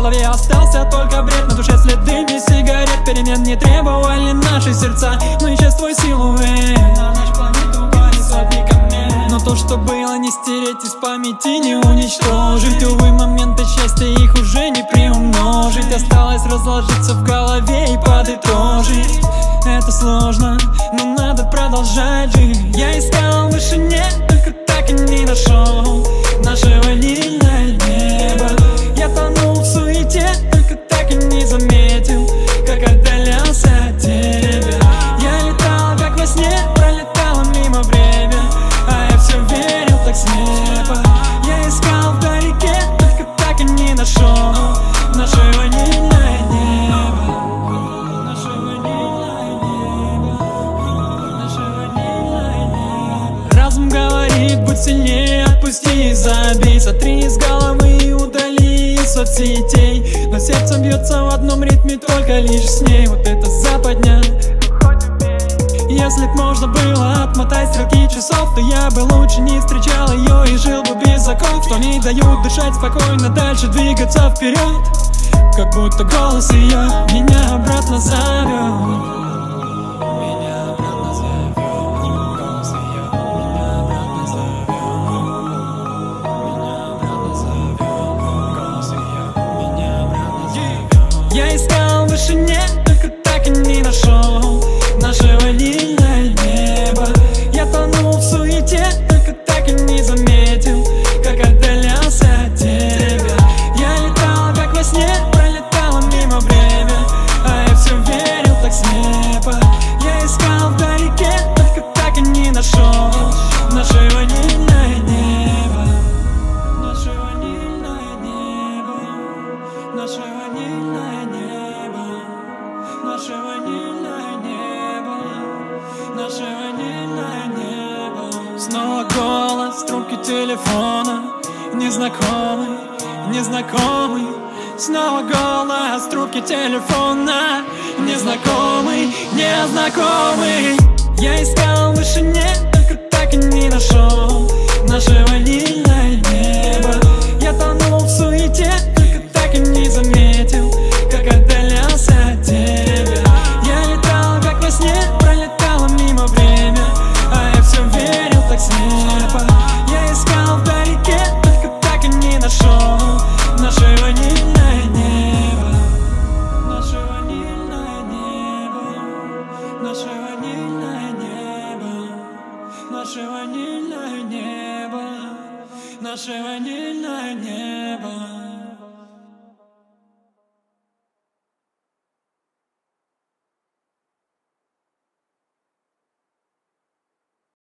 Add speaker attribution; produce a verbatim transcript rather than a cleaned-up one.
Speaker 1: голове остался только бред, на душе следы без сигарет. Перемен не требовали наши сердца, но исчез твой силуэт. На ночь планету гонит сотни камней, но то, что было, не стереть из памяти, не уничтожить. Увы, моменты счастья, их уже не приумножить. Осталось разложиться в голове и подытожить. Это сложно, но надо продолжать жить. Я искал в вышине, только так и не нашел наше ванильное небо. Я тонул в суете, только так и не заметил, как отдалялся от тебя. Я летал, как во сне, пролетало мимо время, а я все верил так слепо. Я искал вдалеке, только так и не нашел наше ванильное небо. Наше ванильное небо. Наше ванильное небо. Разум говорит, будь сильнее, отпусти и забей. Сотри из головы и удали из соцсетей, но сердце бьется в одном ритме только лишь с ней. Вот это западня. Если б можно было отмотать стрелки часов, то я бы лучше не встречал ее и жил бы без оков, что не дают дышать спокойно, дальше двигаться вперед. Как будто голос ее меня обратно зовет. Я искал в вышине, только так и не нашел наше ванильное небо. Я тонул в суете, только так и не заметил, как отдалялся от тебя. Я летал, как во сне, пролетало мимо время, а я все верил так слепо. Я искал вдалеке, только так и не нашел наше ванильное небо. Наше ванильное небо. Наше ванильное небо. Наше ванильное небо. Наше ванильное небо. Снова голос, трубки телефона. Незнакомый, незнакомый. Снова голос, трубки телефона. Незнакомый, незнакомый. Я искал в вышине, только так и не нашел наше ванильное небо. Я тонул в суете, только так и не заметил, как отдалялся от тебя. Я летал, как во сне, пролетало мимо время, а я все верил так слепо. Я искал вдалеке, только так и не нашел наше ванильное небо. Наше ванильное небо. Наше ванильное небо. Наше ванильное небо. Наше ванильное небо.